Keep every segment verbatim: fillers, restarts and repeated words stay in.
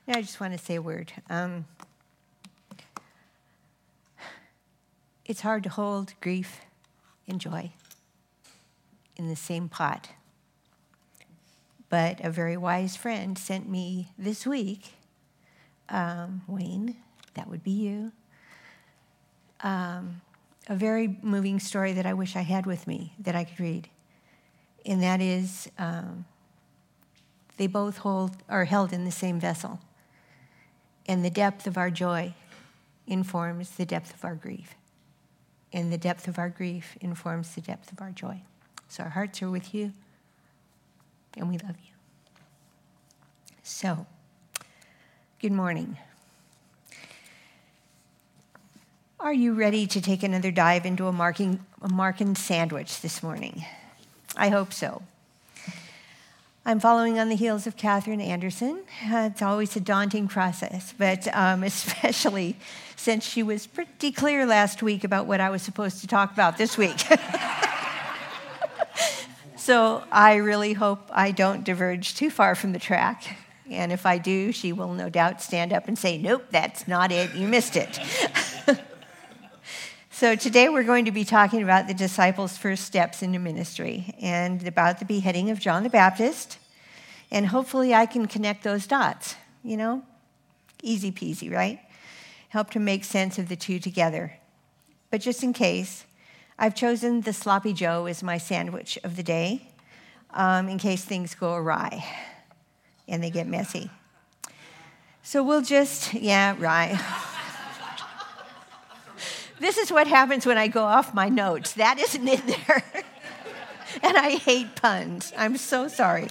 I just want to say a word. Um, it's hard to hold grief and joy in the same pot. But a very wise friend sent me this week, um, Wayne, that would be you, um, a very moving story that I wish I had with me that I could read. And that is, um, they both hold are held in the same vessel. And the depth of our joy informs the depth of our grief. And the depth of our grief informs the depth of our joy. So our hearts are with you, and we love you. So, good morning. Are you ready to take another dive into a marking, a Markin sandwich this morning? I hope so. I'm following on the heels of Catherine Anderson. Uh, it's always a daunting process, but um, especially since she was pretty clear last week about what I was supposed to talk about this week. So I really hope I don't diverge too far from the track. And if I do, she will no doubt stand up and say, nope, that's not it. You missed it. So today we're going to be talking about the disciples' first steps into ministry and about the beheading of John the Baptist. And hopefully I can connect those dots, you know? Easy peasy, right? Help to make sense of the two together. But just in case, I've chosen the Sloppy Joe as my sandwich of the day, um, in case things go awry and they get messy. So we'll just, yeah, right. This is what happens when I go off my notes. That isn't in there. And I hate puns. I'm so sorry.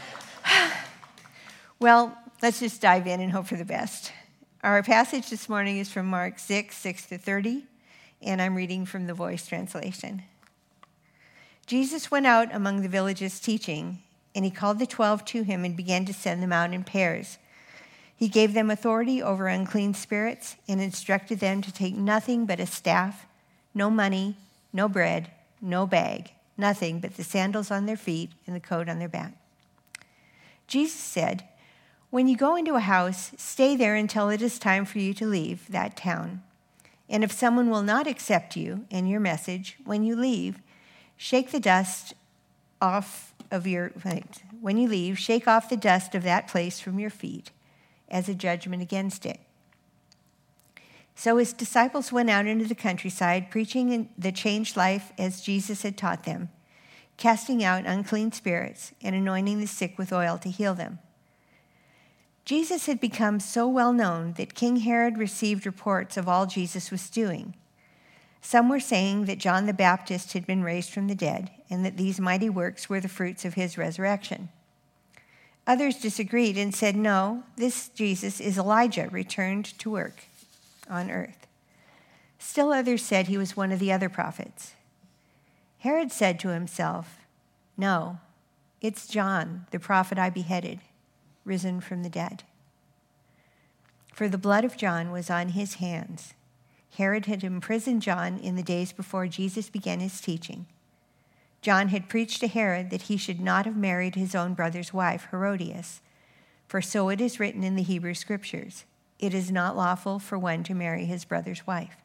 Well, let's just dive in and hope for the best. Our passage this morning is from Mark six, six to thirty, and I'm reading from the Voice translation. Jesus went out among the villages teaching, and he called the twelve to him and began to send them out in pairs. He gave them authority over unclean spirits and instructed them to take nothing but a staff, no money, no bread, no bag, nothing but the sandals on their feet and the coat on their back. Jesus said, when you go into a house, stay there until it is time for you to leave that town. And if someone will not accept you and your message, when you leave, shake the dust off of your, when you leave, shake off the dust of that place from your feet as a judgment against it. So his disciples went out into the countryside, preaching the changed life as Jesus had taught them, casting out unclean spirits and anointing the sick with oil to heal them. Jesus had become so well known that King Herod received reports of all Jesus was doing. Some were saying that John the Baptist had been raised from the dead and that these mighty works were the fruits of his resurrection. Others disagreed and said, no, this Jesus is Elijah returned to work on earth. Still others said he was one of the other prophets. Herod said to himself, no, it's John, the prophet I beheaded, risen from the dead. For the blood of John was on his hands. Herod had imprisoned John in the days before Jesus began his teaching. John had preached to Herod that he should not have married his own brother's wife, Herodias, for so it is written in the Hebrew Scriptures, it is not lawful for one to marry his brother's wife.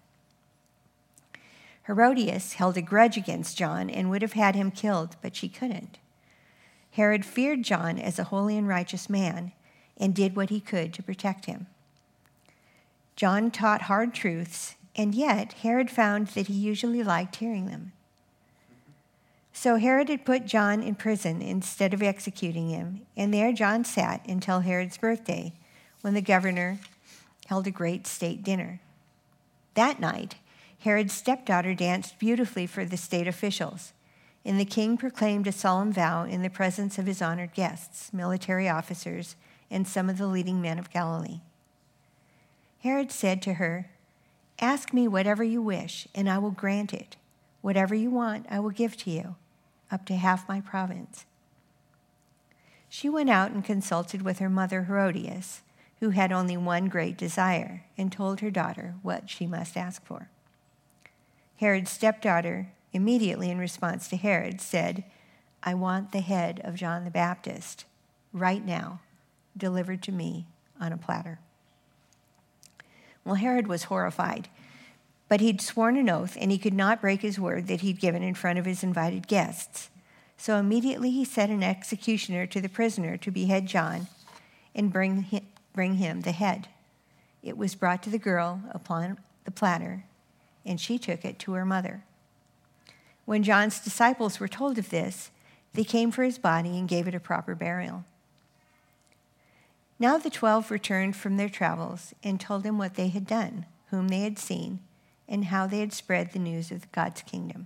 Herodias held a grudge against John and would have had him killed, but she couldn't. Herod feared John as a holy and righteous man and did what he could to protect him. John taught hard truths, and yet Herod found that he usually liked hearing them. So Herod had put John in prison instead of executing him, and there John sat until Herod's birthday, when the governor held a great state dinner. That night, Herod's stepdaughter danced beautifully for the state officials, and the king proclaimed a solemn vow in the presence of his honored guests, military officers, and some of the leading men of Galilee. Herod said to her, ask me whatever you wish, and I will grant it. Whatever you want, I will give to you, up to half my province. She went out and consulted with her mother Herodias, who had only one great desire, and told her daughter what she must ask for. Herod's stepdaughter, immediately in response to Herod, said, I want the head of John the Baptist, right now, delivered to me on a platter. Well, Herod was horrified, but he'd sworn an oath, and he could not break his word that he'd given in front of his invited guests. So immediately he set an executioner to the prisoner to behead John and bring him, bring him the head. It was brought to the girl upon the platter, and she took it to her mother. When John's disciples were told of this, they came for his body and gave it a proper burial. Now the twelve returned from their travels and told him what they had done, whom they had seen, and how they had spread the news of God's kingdom.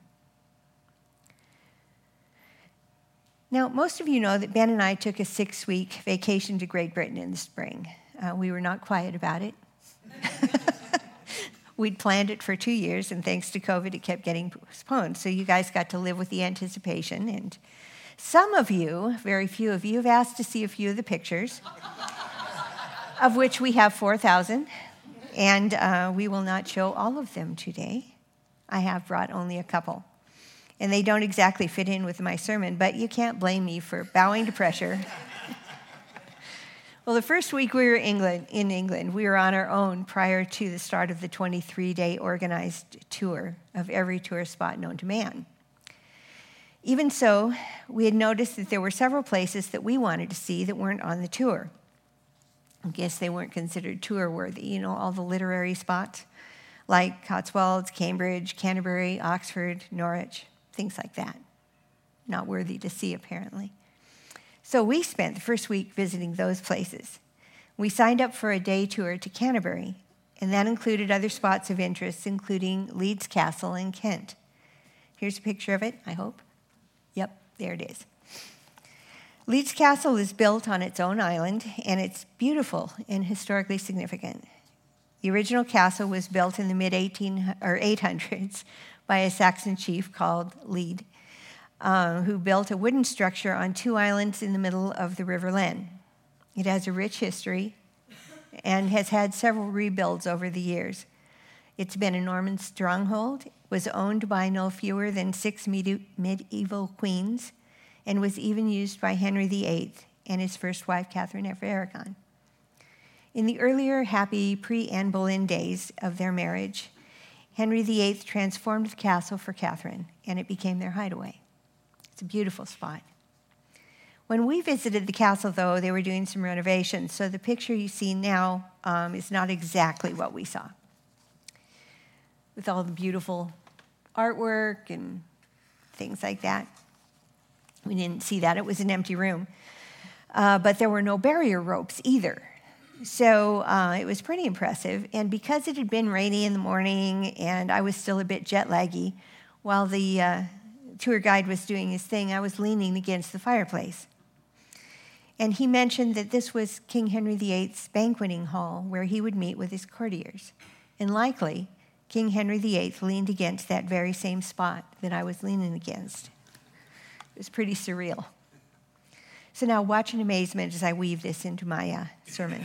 Now, most of you know that Ben and I took a six-week vacation to Great Britain in the spring. Uh, we were not quiet about it. We'd planned it for two years, and thanks to COVID, it kept getting postponed. So you guys got to live with the anticipation. And some of you, very few of you, have asked to see a few of the pictures, of which we have four thousand. And uh, we will not show all of them today. I have brought only a couple. And they don't exactly fit in with my sermon, but you can't blame me for bowing to pressure. Well, the first week we were England, in England, we were on our own prior to the start of the twenty-three-day organized tour of every tourist spot known to man. Even so, we had noticed that there were several places that we wanted to see that weren't on the tour. I guess they weren't considered tour-worthy, you know, all the literary spots like Cotswolds, Cambridge, Canterbury, Oxford, Norwich, things like that. Not worthy to see, apparently. So we spent the first week visiting those places. We signed up for a day tour to Canterbury, and that included other spots of interest, including Leeds Castle in Kent. Here's a picture of it, I hope. Yep, there it is. Leeds Castle is built on its own island, and it's beautiful and historically significant. The original castle was built in the mid eighteen or eight hundreds by a Saxon chief called Lead, uh, who built a wooden structure on two islands in the middle of the River Len. It has a rich history and has had several rebuilds over the years. It's been a Norman stronghold, was owned by no fewer than six medi- medieval queens, and was even used by Henry the Eighth and his first wife, Catherine of Aragon. In the earlier happy pre-Anne Boleyn days of their marriage, Henry the Eighth transformed the castle for Catherine, and it became their hideaway. It's a beautiful spot. When we visited the castle, though, they were doing some renovations, so the picture you see now um, is not exactly what we saw, with all the beautiful artwork and things like that. We didn't see that. It was an empty room. Uh, but there were no barrier ropes either. So uh, it was pretty impressive. And because it had been rainy in the morning and I was still a bit jet laggy, while the uh, tour guide was doing his thing, I was leaning against the fireplace. And he mentioned that this was King Henry the Eighth's banqueting hall where he would meet with his courtiers. And likely, King Henry the Eighth leaned against that very same spot that I was leaning against. It was pretty surreal. So now watch in amazement as I weave this into my uh, sermon.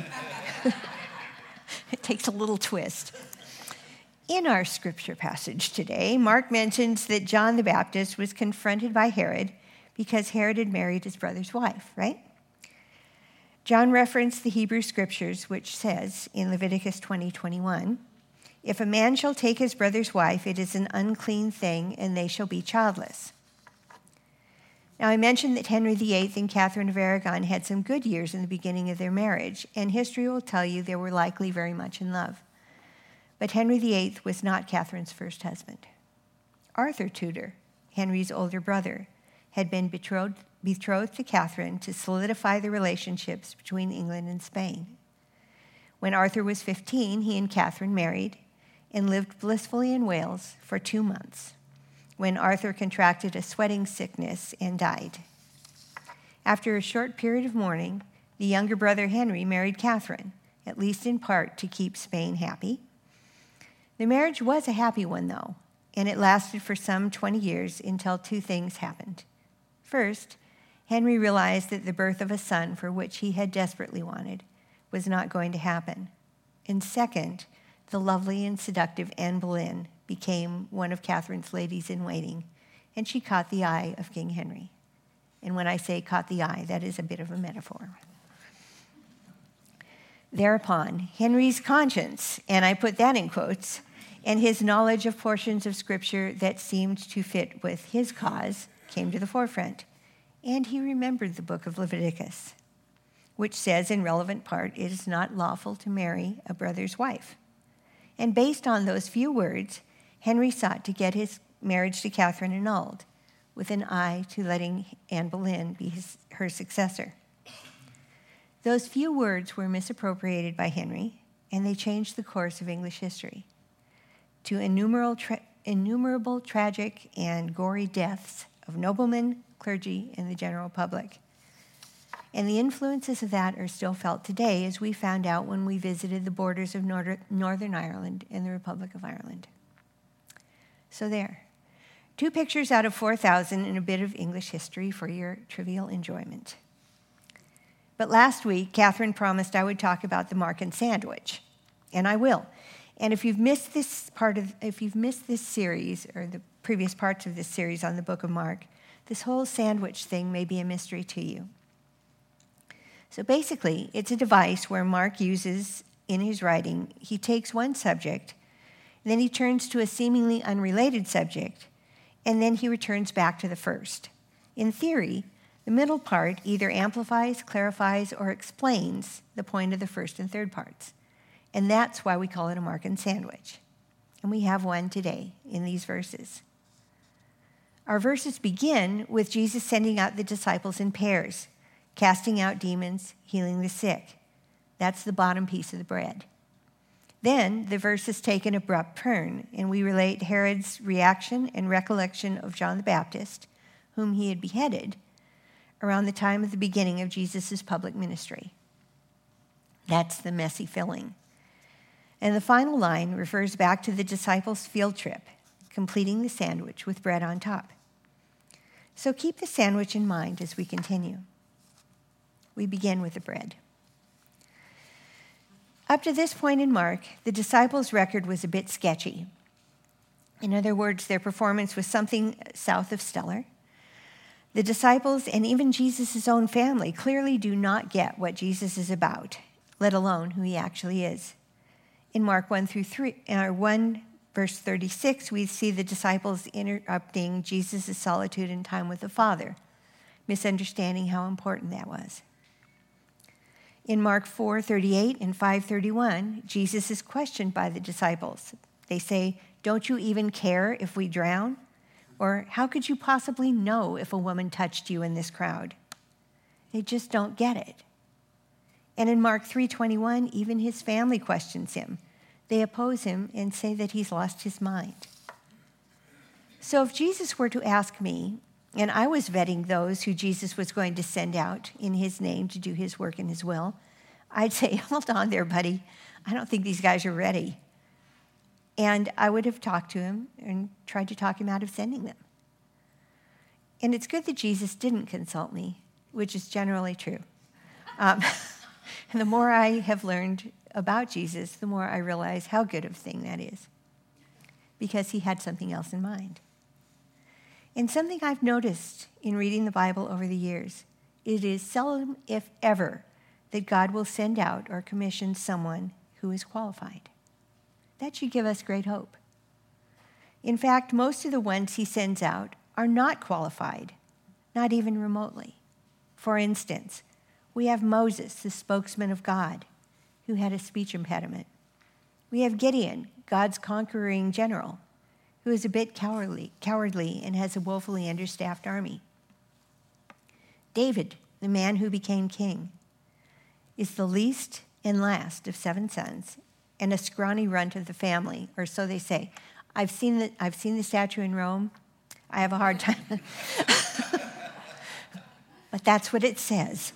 It takes a little twist. In our scripture passage today, Mark mentions that John the Baptist was confronted by Herod because Herod had married his brother's wife, right? John referenced the Hebrew scriptures, which says in Leviticus twenty twenty-one, "If a man shall take his brother's wife, it is an unclean thing, and they shall be childless." Now, I mentioned that Henry the Eighth and Catherine of Aragon had some good years in the beginning of their marriage, and history will tell you they were likely very much in love. But Henry the Eighth was not Catherine's first husband. Arthur Tudor, Henry's older brother, had been betrothed, betrothed to Catherine to solidify the relationships between England and Spain. When Arthur was fifteen, he and Catherine married and lived blissfully in Wales for two months. When Arthur contracted a sweating sickness and died. After a short period of mourning, the younger brother Henry married Catherine, at least in part to keep Spain happy. The marriage was a happy one, though, and it lasted for some twenty years until two things happened. First, Henry realized that the birth of a son, for which he had desperately wanted, was not going to happen. And second, the lovely and seductive Anne Boleyn became one of Catherine's ladies-in-waiting, and she caught the eye of King Henry. And when I say caught the eye, that is a bit of a metaphor. Thereupon, Henry's conscience, and I put that in quotes, and his knowledge of portions of Scripture that seemed to fit with his cause came to the forefront, and he remembered the book of Leviticus, which says in relevant part, it is not lawful to marry a brother's wife. And based on those few words, Henry sought to get his marriage to Catherine annulled, with an eye to letting Anne Boleyn be his, her successor. Those few words were misappropriated by Henry, and they changed the course of English history to innumerable, tra- innumerable tragic and gory deaths of noblemen, clergy, and the general public. And the influences of that are still felt today, as we found out when we visited the borders of Nor- Northern Ireland and the Republic of Ireland. So there, two pictures out of four thousand and a bit of English history for your trivial enjoyment. But last week, Catherine promised I would talk about the Markan sandwich, and I will. And if you've missed this part of, if you've missed this series or the previous parts of this series on the Book of Mark, this whole sandwich thing may be a mystery to you. So basically, it's a device where Mark uses in his writing, he takes one subject, then he turns to a seemingly unrelated subject, and then he returns back to the first. In theory, the middle part either amplifies, clarifies, or explains the point of the first and third parts. And that's why we call it a Markan sandwich. And we have one today in these verses. Our verses begin with Jesus sending out the disciples in pairs, casting out demons, healing the sick. That's the bottom piece of the bread. Then the verses take an abrupt turn, and we relate Herod's reaction and recollection of John the Baptist, whom he had beheaded, around the time of the beginning of Jesus' public ministry. That's the messy filling. And the final line refers back to the disciples' field trip, completing the sandwich with bread on top. So keep the sandwich in mind as we continue. We begin with the bread. Up to this point in Mark, the disciples' record was a bit sketchy. In other words, their performance was something south of stellar. The disciples and even Jesus' own family clearly do not get what Jesus is about, let alone who he actually is. In Mark one through three, or one verse thirty-six, we see the disciples interrupting Jesus' solitude and time with the Father, misunderstanding how important that was. In Mark four thirty-eight and five thirty-one, Jesus is questioned by the disciples. They say, "Don't you even care if we drown?" Or, "How could you possibly know if a woman touched you in this crowd?" They just don't get it. And in Mark three twenty-one, even his family questions him. They oppose him and say that he's lost his mind. So if Jesus were to ask me, and I was vetting those who Jesus was going to send out in his name to do his work in his will, I'd say, "Hold on there, buddy. I don't think these guys are ready." And I would have talked to him and tried to talk him out of sending them. And it's good that Jesus didn't consult me, which is generally true. Um, and the more I have learned about Jesus, the more I realize how good of a thing that is, because he had something else in mind. And something I've noticed in reading the Bible over the years, it is seldom, if ever, that God will send out or commission someone who is qualified. That should give us great hope. In fact, most of the ones he sends out are not qualified, not even remotely. For instance, we have Moses, the spokesman of God, who had a speech impediment. We have Gideon, God's conquering general, who is a bit cowardly, cowardly and has a woefully understaffed army. David, the man who became king, is the least and last of seven sons and a scrawny runt of the family, or so they say. I've seen the, I've seen the statue in Rome. I have a hard time. But that's what it says.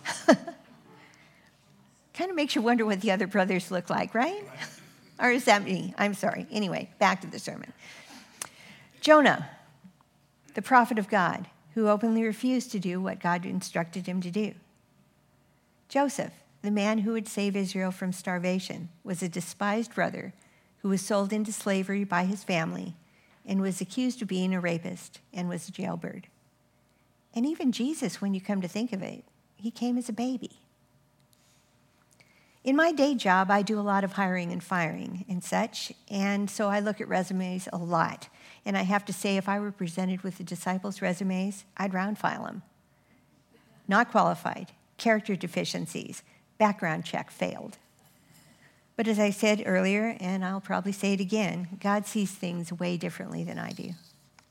Kind of makes you wonder what the other brothers look like, right? Or is that me? I'm sorry. Anyway, back to the sermon. Jonah, the prophet of God, who openly refused to do what God instructed him to do. Joseph, the man who would save Israel from starvation, was a despised brother who was sold into slavery by his family and was accused of being a rapist and was a jailbird. And even Jesus, when you come to think of it, he came as a baby. In my day job, I do a lot of hiring and firing and such, and so I look at resumes a lot. And I have to say, if I were presented with the disciples' resumes, I'd round file them. Not qualified, character deficiencies, background check failed. But as I said earlier, and I'll probably say it again, God sees things way differently than I do.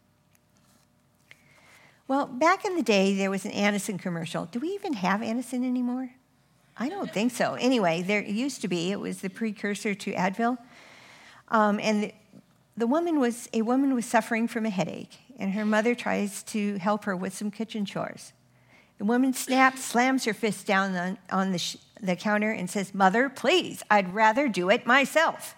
Well, back in the day, there was an Anacin commercial. Do we even have Anacin anymore? I don't think so. Anyway, there used to be. It was the precursor to Advil. Um, and the, the woman was, a woman was suffering from a headache, and her mother tries to help her with some kitchen chores. The woman snaps, slams her fist down on, on the, sh- the counter and says, "Mother, please, I'd rather do it myself."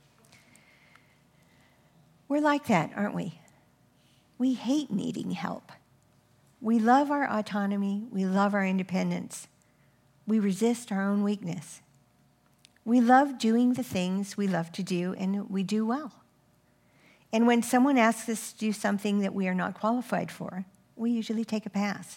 We're like that, aren't we? We hate needing help. We love our autonomy. We love our independence. We resist our own weakness. We love doing the things we love to do, and we do well. And when someone asks us to do something that we are not qualified for, we usually take a pass.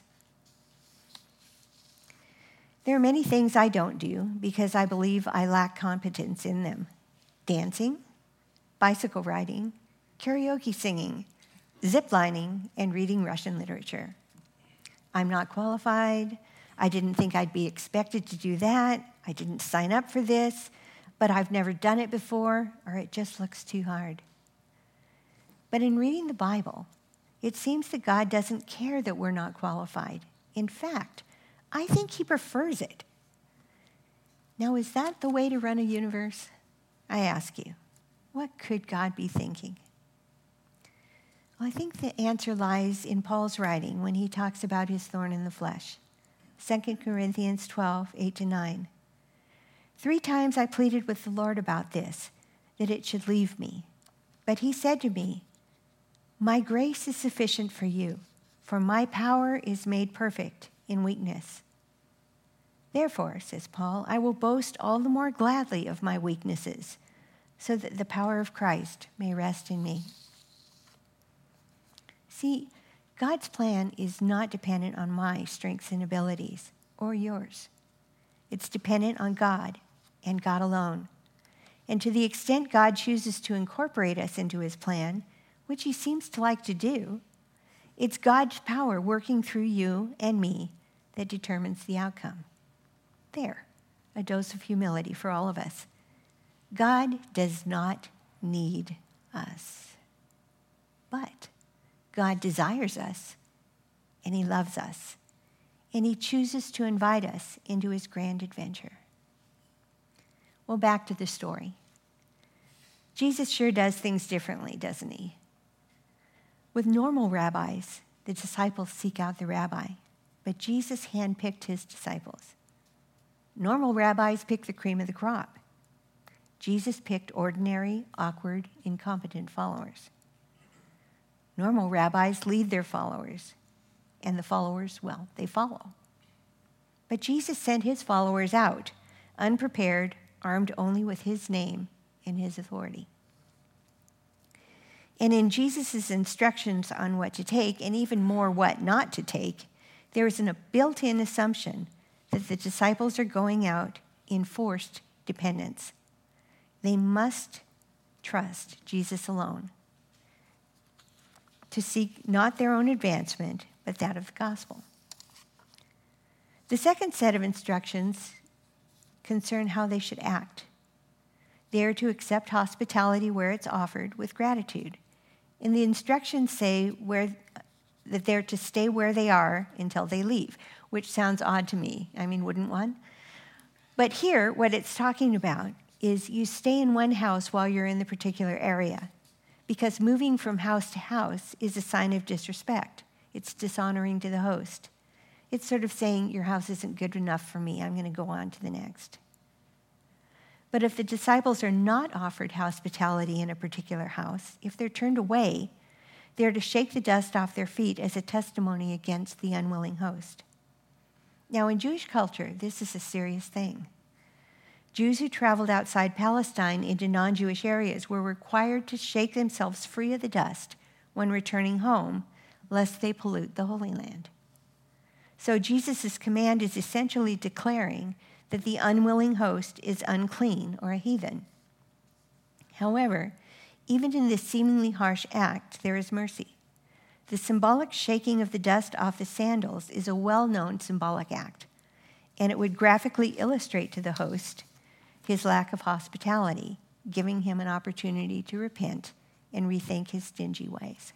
There are many things I don't do because I believe I lack competence in them. Dancing, bicycle riding, karaoke singing, ziplining, and reading Russian literature. I'm not qualified. I didn't think I'd be expected to do that. I didn't sign up for this, but I've never done it before, or it just looks too hard. But in reading the Bible, it seems that God doesn't care that we're not qualified. In fact, I think he prefers it. Now, is that the way to run a universe? I ask you, what could God be thinking? Well, I think the answer lies in Paul's writing when he talks about his thorn in the flesh. Second Corinthians twelve, eight to nine. "Three times I pleaded with the Lord about this, that it should leave me. But he said to me, 'My grace is sufficient for you, for my power is made perfect in weakness.' Therefore," says Paul, "I will boast all the more gladly of my weaknesses, so that the power of Christ may rest in me." See, God's plan is not dependent on my strengths and abilities, or yours. It's dependent on God and God alone. And to the extent God chooses to incorporate us into his plan, which he seems to like to do, it's God's power working through you and me that determines the outcome. There, a dose of humility for all of us. God does not need us, but God desires us, and he loves us, and he chooses to invite us into his grand adventure. Well, back to the story. Jesus sure does things differently, doesn't he? With normal rabbis, the disciples seek out the rabbi, but Jesus handpicked his disciples. Normal rabbis pick the cream of the crop. Jesus picked ordinary, awkward, incompetent followers. Normal rabbis lead their followers, and the followers, well, they follow. But Jesus sent his followers out, unprepared, armed only with his name and his authority. And in Jesus' instructions on what to take, and even more what not to take, there is a built-in assumption that the disciples are going out in forced dependence. They must trust Jesus alone, to seek not their own advancement, but that of the gospel. The second set of instructions concern how they should act. They are to accept hospitality where it's offered with gratitude. And the instructions say where, that they're to stay where they are until they leave, which sounds odd to me. I mean, wouldn't one? But here, what it's talking about is you stay in one house while you're in the particular area, because moving from house to house is a sign of disrespect. It's dishonoring to the host. It's sort of saying, your house isn't good enough for me, I'm going to go on to the next. But if the disciples are not offered hospitality in a particular house, if they're turned away, they're to shake the dust off their feet as a testimony against the unwilling host. Now, in Jewish culture, this is a serious thing. Jews who traveled outside Palestine into non-Jewish areas were required to shake themselves free of the dust when returning home, lest they pollute the Holy Land. So Jesus' command is essentially declaring that the unwilling host is unclean or a heathen. However, even in this seemingly harsh act, there is mercy. The symbolic shaking of the dust off the sandals is a well-known symbolic act, and it would graphically illustrate to the host his lack of hospitality, giving him an opportunity to repent and rethink his stingy ways.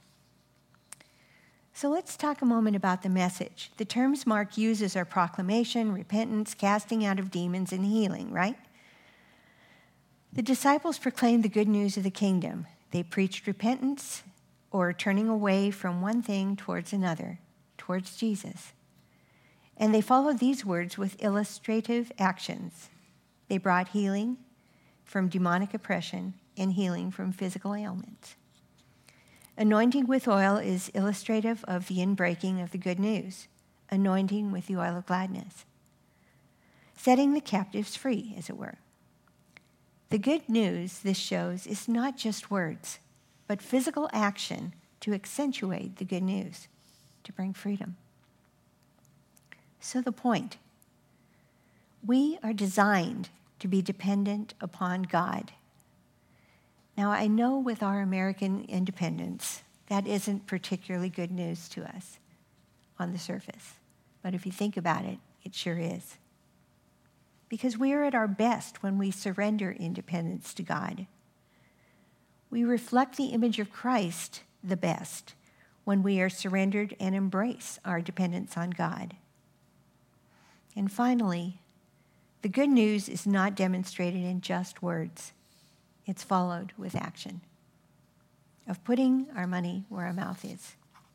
So let's talk a moment about the message. The terms Mark uses are proclamation, repentance, casting out of demons, and healing, right? The disciples proclaimed the good news of the kingdom. They preached repentance, or turning away from one thing towards another, towards Jesus. And they followed these words with illustrative actions. They brought healing from demonic oppression and healing from physical ailments. Anointing with oil is illustrative of the inbreaking of the good news, anointing with the oil of gladness, setting the captives free, as it were. The good news, this shows, is not just words, but physical action to accentuate the good news, to bring freedom. So the point, we are designed to be dependent upon God. Now, I know with our American independence, that isn't particularly good news to us on the surface. But if you think about it, it sure is. Because we are at our best when we surrender independence to God. We reflect the image of Christ the best when we are surrendered and embrace our dependence on God. And finally, the good news is not demonstrated in just words. It's followed with action of putting our money where our mouth is.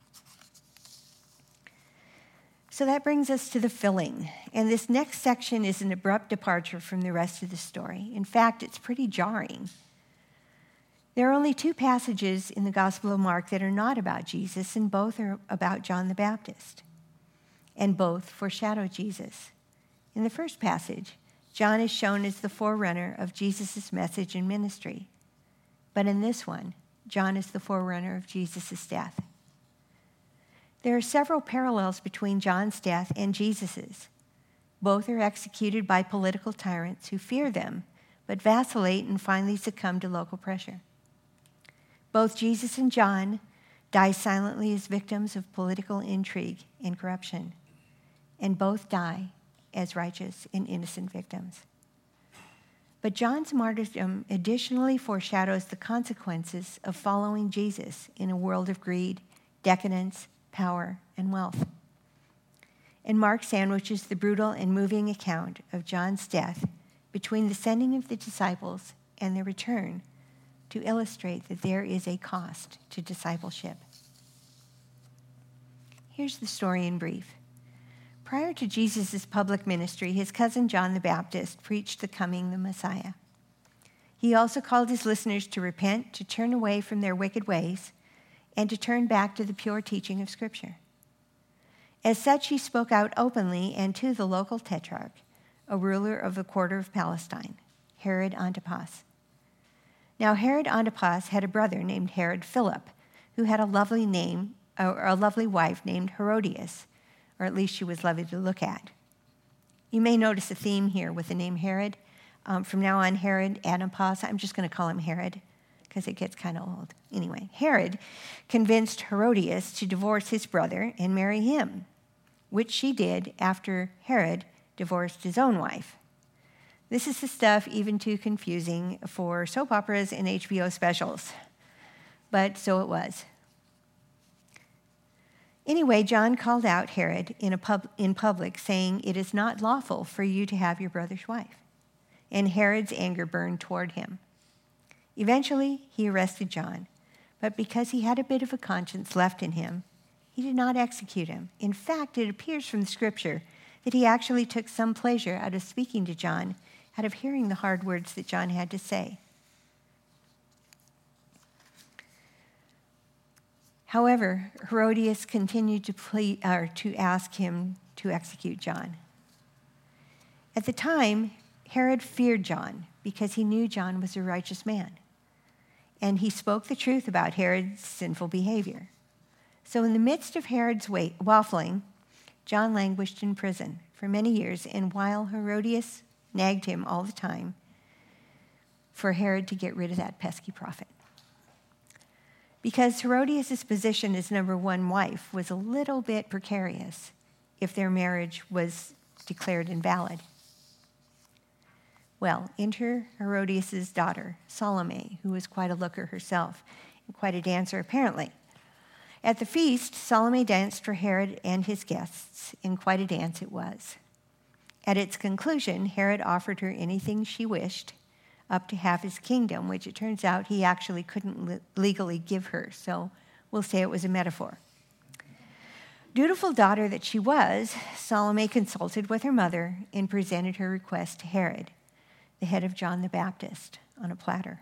So that brings us to the filling. And this next section is an abrupt departure from the rest of the story. In fact, it's pretty jarring. There are only two passages in the Gospel of Mark that are not about Jesus, and both are about John the Baptist. And both foreshadow Jesus. In the first passage, John is shown as the forerunner of Jesus' message and ministry. But in this one, John is the forerunner of Jesus' death. There are several parallels between John's death and Jesus's. Both are executed by political tyrants who fear them, but vacillate and finally succumb to local pressure. Both Jesus and John die silently as victims of political intrigue and corruption, and both die as righteous and innocent victims. But John's martyrdom additionally foreshadows the consequences of following Jesus in a world of greed, decadence, power, and wealth. And Mark sandwiches the brutal and moving account of John's death between the sending of the disciples and their return to illustrate that there is a cost to discipleship. Here's the story in brief. Prior to Jesus' public ministry, his cousin John the Baptist preached the coming of the Messiah. He also called his listeners to repent, to turn away from their wicked ways, and to turn back to the pure teaching of Scripture. As such, he spoke out openly and to the local tetrarch, a ruler of the quarter of Palestine, Herod Antipas. Now, Herod Antipas had a brother named Herod Philip, who had a lovely name, or a lovely wife named Herodias, or at least she was lovely to look at. You may notice a theme here with the name Herod. Um, from now on, Herod Antipas, I'm just going to call him Herod because it gets kind of old. Anyway, Herod convinced Herodias to divorce his brother and marry him, which she did after Herod divorced his own wife. This is the stuff even too confusing for soap operas and H B O specials. But so it was. Anyway, John called out Herod in, a pub, in public, saying, "It is not lawful for you to have your brother's wife." And Herod's anger burned toward him. Eventually, he arrested John, but because he had a bit of a conscience left in him, he did not execute him. In fact, it appears from the Scripture that he actually took some pleasure out of speaking to John, out of hearing the hard words that John had to say. However, Herodias continued to plead, or to ask him to execute John. At the time, Herod feared John because he knew John was a righteous man, and he spoke the truth about Herod's sinful behavior. So in the midst of Herod's waffling, John languished in prison for many years, and while Herodias nagged him all the time for Herod to get rid of that pesky prophet. Because Herodias' position as number one wife was a little bit precarious if their marriage was declared invalid. Well, enter Herodias' daughter, Salome, who was quite a looker herself and quite a dancer apparently. At the feast, Salome danced for Herod and his guests, and quite a dance it was. At its conclusion, Herod offered her anything she wished, up to half his kingdom, which it turns out he actually couldn't le- legally give her, so we'll say it was a metaphor. Dutiful daughter that she was, Salome consulted with her mother and presented her request to Herod, the head of John the Baptist, on a platter.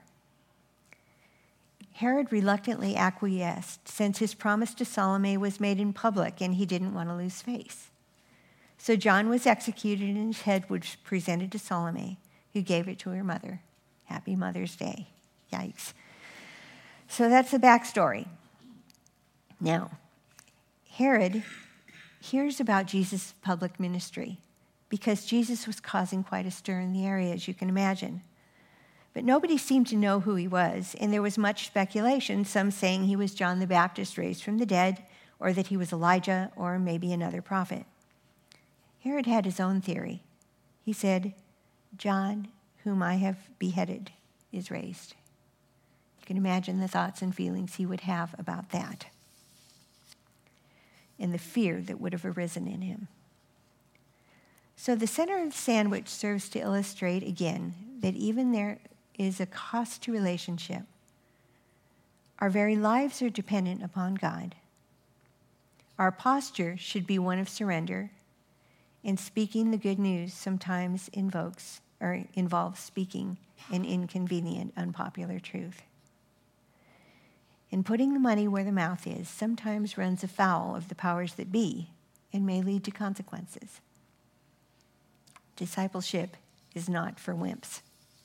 Herod reluctantly acquiesced, since his promise to Salome was made in public and he didn't want to lose face. So John was executed and his head was presented to Salome, who gave it to her mother. Happy Mother's Day. Yikes. So that's the backstory. Now, Herod hears about Jesus' public ministry because Jesus was causing quite a stir in the area, as you can imagine. But nobody seemed to know who he was, and there was much speculation, some saying he was John the Baptist raised from the dead, or that he was Elijah, or maybe another prophet. Herod had his own theory. He said, John, whom I have beheaded, is raised. You can imagine the thoughts and feelings he would have about that, and the fear that would have arisen in him. So the center of the sandwich serves to illustrate again that even there is a cost to relationship. Our very lives are dependent upon God. Our posture should be one of surrender, and speaking the good news sometimes invokes or involves speaking an inconvenient, unpopular truth. And putting the money where the mouth is sometimes runs afoul of the powers that be and may lead to consequences. Discipleship is not for wimps.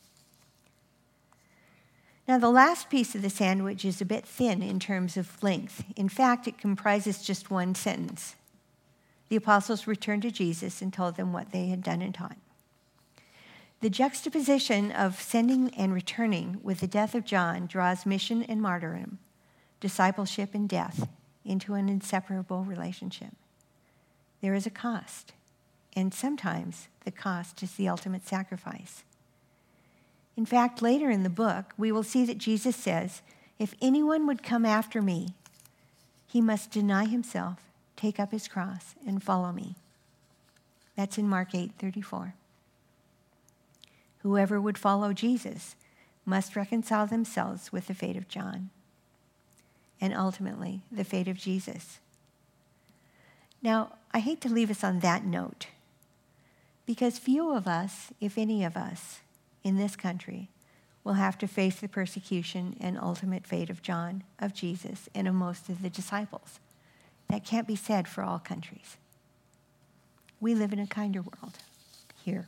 Now, the last piece of the sandwich is a bit thin in terms of length. In fact, it comprises just one sentence. The apostles returned to Jesus and told them what they had done and taught. The juxtaposition of sending and returning with the death of John draws mission and martyrdom, discipleship and death, into an inseparable relationship. There is a cost, and sometimes the cost is the ultimate sacrifice. In fact, later in the book, we will see that Jesus says, if anyone would come after me, he must deny himself, take up his cross, and follow me. That's in Mark eight thirty-four. Whoever would follow Jesus must reconcile themselves with the fate of John, and ultimately the fate of Jesus. Now, I hate to leave us on that note, because few of us, if any of us, in this country will have to face the persecution and ultimate fate of John, of Jesus, and of most of the disciples. That can't be said for all countries. We live in a kinder world here.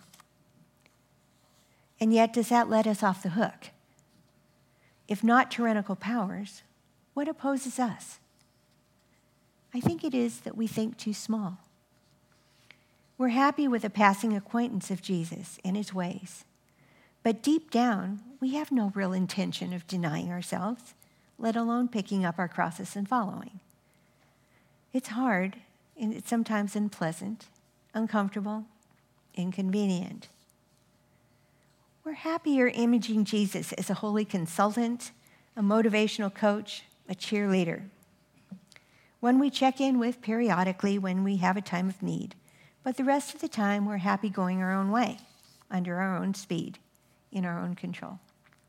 And yet, does that let us off the hook? If not tyrannical powers, what opposes us? I think it is that we think too small. We're happy with a passing acquaintance of Jesus and his ways. But deep down, we have no real intention of denying ourselves, let alone picking up our crosses and following. It's hard, and it's sometimes unpleasant, uncomfortable, inconvenient. We're happier imaging Jesus as a holy consultant, a motivational coach, a cheerleader, one we check in with periodically when we have a time of need. But the rest of the time, we're happy going our own way, under our own speed, in our own control.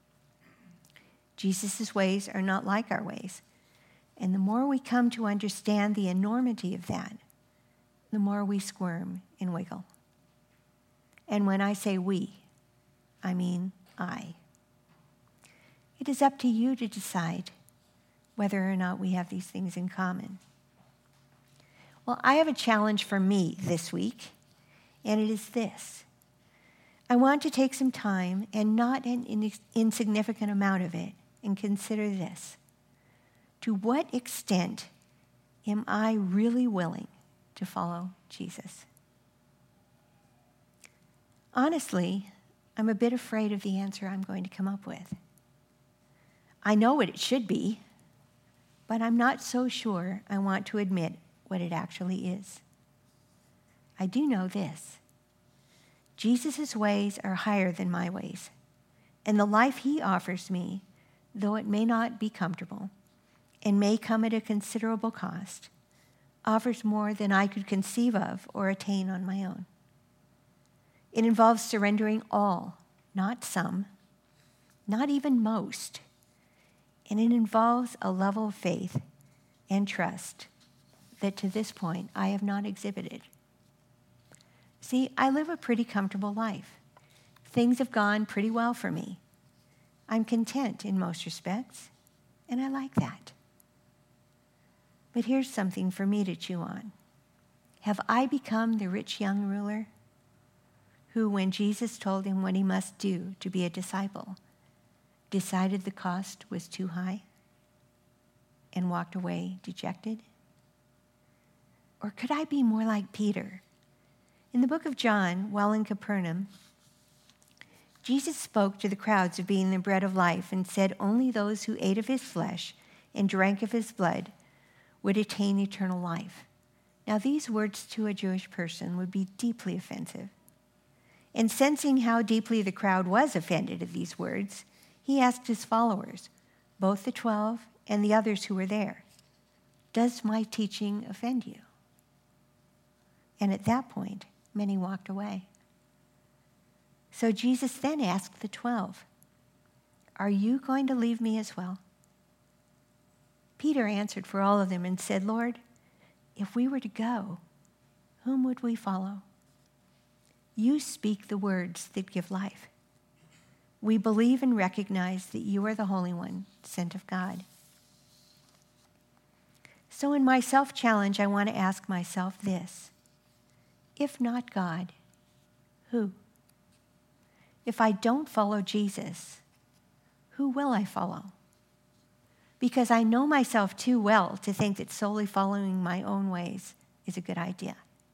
Jesus' ways are not like our ways. And the more we come to understand the enormity of that, the more we squirm and wiggle. And when I say we, I mean I. It is up to you to decide whether or not we have these things in common. Well, I have a challenge for me this week, and it is this. I want to take some time, and not an insignificant amount of it, and consider this. To what extent am I really willing to follow Jesus? Honestly, I'm a bit afraid of the answer I'm going to come up with. I know what it should be, but I'm not so sure I want to admit what it actually is. I do know this. Jesus' ways are higher than my ways, and the life he offers me, though it may not be comfortable and may come at a considerable cost, offers more than I could conceive of or attain on my own. It involves surrendering all, not some, not even most, and it involves a level of faith and trust that to this point I have not exhibited. See, I live a pretty comfortable life. Things have gone pretty well for me. I'm content in most respects, and I like that. But here's something for me to chew on. Have I become the rich young ruler who, when Jesus told him what he must do to be a disciple, decided the cost was too high and walked away dejected? Or could I be more like Peter? In the book of John, while in Capernaum, Jesus spoke to the crowds of being the bread of life and said only those who ate of his flesh and drank of his blood would attain eternal life. Now, these words to a Jewish person would be deeply offensive. And sensing how deeply the crowd was offended at these words, he asked his followers, both the twelve and the others who were there, "Does my teaching offend you?" And at that point, many walked away. So Jesus then asked the twelve, "Are you going to leave me as well?" Peter answered for all of them and said, "Lord, if we were to go, whom would we follow? You speak the words that give life. We believe and recognize that you are the Holy One, sent of God." So in my self-challenge, I want to ask myself this: if not God, who? If I don't follow Jesus, who will I follow? Because I know myself too well to think that solely following my own ways is a good idea.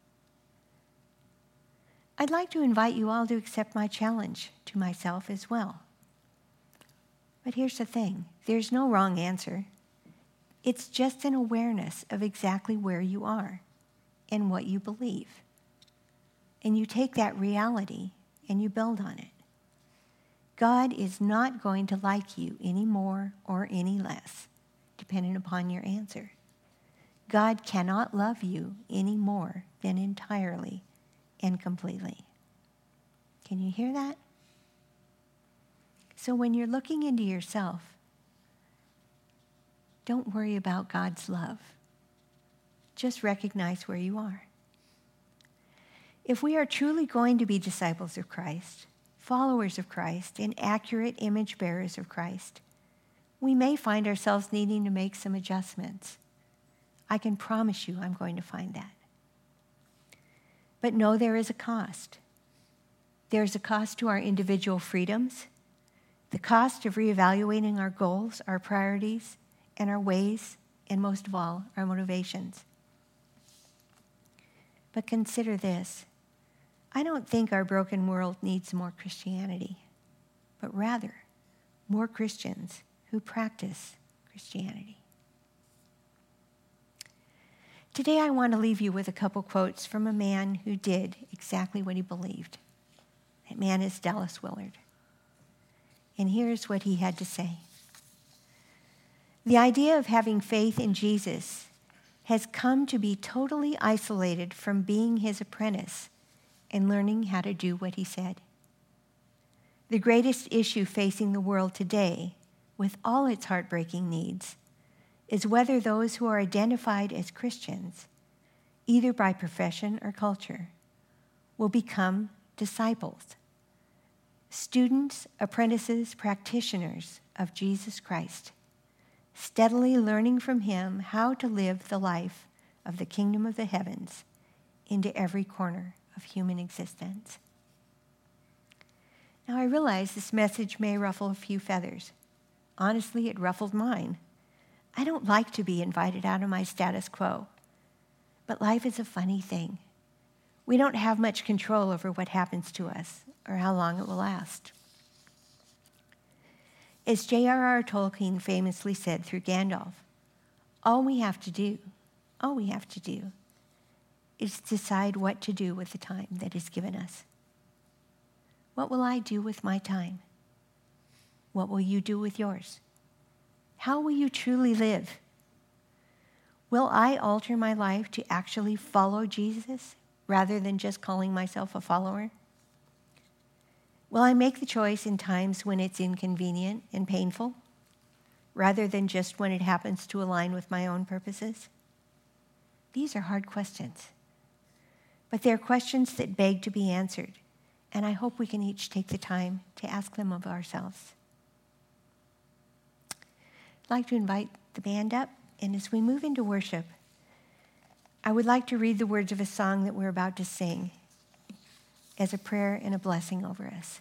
I'd like to invite you all to accept my challenge to myself as well. But here's the thing, there's no wrong answer. It's just an awareness of exactly where you are and what you believe. And you take that reality and you build on it. God is not going to like you any more or any less, depending upon your answer. God cannot love you any more than entirely and completely. Can you hear that? So when you're looking into yourself, don't worry about God's love. Just recognize where you are. If we are truly going to be disciples of Christ, followers of Christ, and accurate image bearers of Christ, we may find ourselves needing to make some adjustments. I can promise you I'm going to find that. But know there is a cost. There's a cost to our individual freedoms, the cost of reevaluating our goals, our priorities, and our ways, and most of all, our motivations. But consider this. I don't think our broken world needs more Christianity, but rather more Christians who practice Christianity. Today I want to leave you with a couple quotes from a man who did exactly what he believed. That man is Dallas Willard. And here's what he had to say. The idea of having faith in Jesus has come to be totally isolated from being his apprentice and learning how to do what he said. The greatest issue facing the world today, with all its heartbreaking needs, is whether those who are identified as Christians, either by profession or culture, will become disciples, students, apprentices, practitioners of Jesus Christ, steadily learning from him how to live the life of the kingdom of the heavens into every corner of human existence. Now, I realize this message may ruffle a few feathers. Honestly, it ruffled mine. I don't like to be invited out of my status quo. But life is a funny thing. We don't have much control over what happens to us or how long it will last. As J R R Tolkien famously said through Gandalf, all we have to do, all we have to do is decide what to do with the time that is given us. What will I do with my time? What will you do with yours? How will you truly live? Will I alter my life to actually follow Jesus rather than just calling myself a follower? Will I make the choice in times when it's inconvenient and painful, rather than just when it happens to align with my own purposes? These are hard questions, but they're questions that beg to be answered, and I hope we can each take the time to ask them of ourselves. I'd like to invite the band up, and as we move into worship, I would like to read the words of a song that we're about to sing as a prayer and a blessing over us.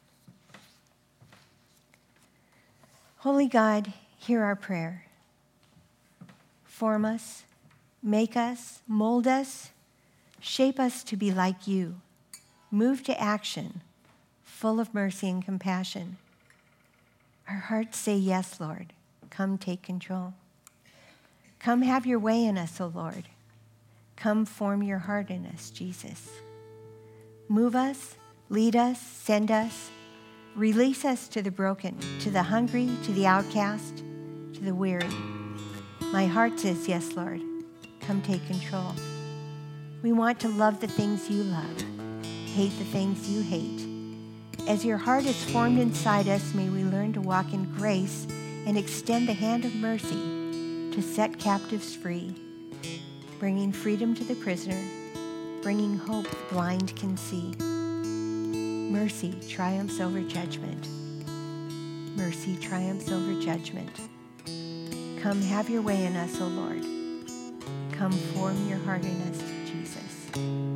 Holy God, hear our prayer. Form us, make us, mold us, shape us to be like you. Move to action, full of mercy and compassion. Our hearts say yes, Lord. Come take control. Come have your way in us, O Lord. Come form your heart in us, Jesus. Move us, lead us, send us, release us to the broken, to the hungry, to the outcast, to the weary. My heart says, yes, Lord, come take control. We want to love the things you love, hate the things you hate. As your heart is formed inside us, may we learn to walk in grace and extend the hand of mercy to set captives free, bringing freedom to the prisoner, bringing hope the blind can see. Mercy triumphs over judgment. Mercy triumphs over judgment. Come have your way in us, O Lord. Come form your heart in us, Jesus.